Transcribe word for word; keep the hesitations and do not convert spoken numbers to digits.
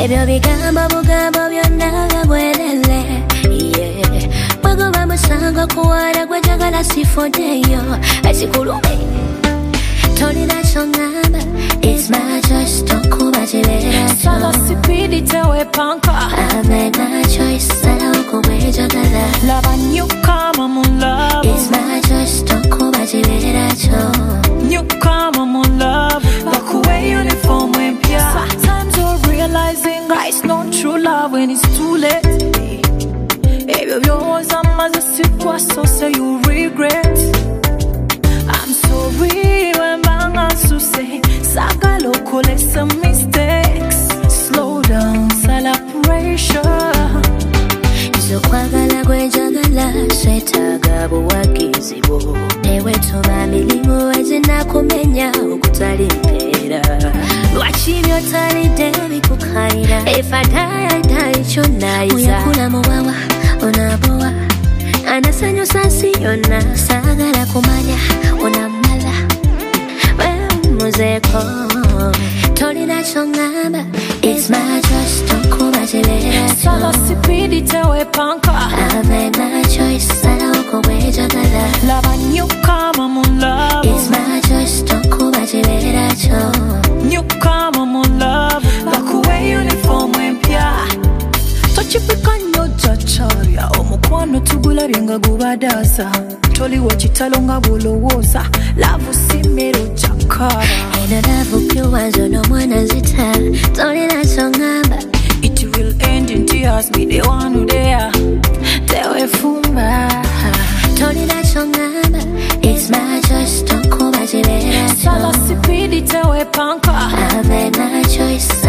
ebyo bigambo bugambo byonna bwelele. Yeah, bweguba musango kuwala gwejagala sifoddeyo ekikulume tolina kyongamba. It's my choice, tokuba kibeera kyo. Sala sipidi tewepanka. I made my choice, salawo kubwejagala. Laba newcomer mu love. It's my choice, tokuba kibeera kyo. Newcomer mu love. Bakuwe uniform empya. Sometimes you're realizing it's not true love when it's too late. Ebyo byowoza maze sikwaso so you regret. I'm sorry when banga suse sagala okole some mistakes. Slow down, celebration. Nzokwagala gwejagala swetaaga buwagizi bwo. Tewetuma milimu ezinakumenya okutali mpeera. Lwaki by'otalidde bikukaira? If I die, I die kyonnaayiza. Oyakula muwawa onabowa anasanyusa nsi yonna. Saagala kumanya onamala wemuzeeko tolina kyongamba. It's my choice, tokuba kibeera kyo. Sala sipidi tewepanka. I made my choice, salawo kubwejagala. Laba newcomer mu love. It's my choice, tokuba kibeera kyo. Newcomer mu love. Bakuwe uniform empya. Tochipika nnyo jacharya omukwano tugulabye nga gubadaasa. Toliwo kitalo nga bulowooza. Love simmero jakara. Eno love kyuwanzo n'omwana zita. Tolina kyongamba. It will end in tears, be the one who there. Tewefumba. Tolina kyongamba. It's my choice, tokuba kibeera kyo. Sala sipidi tewepanka. I made my choice,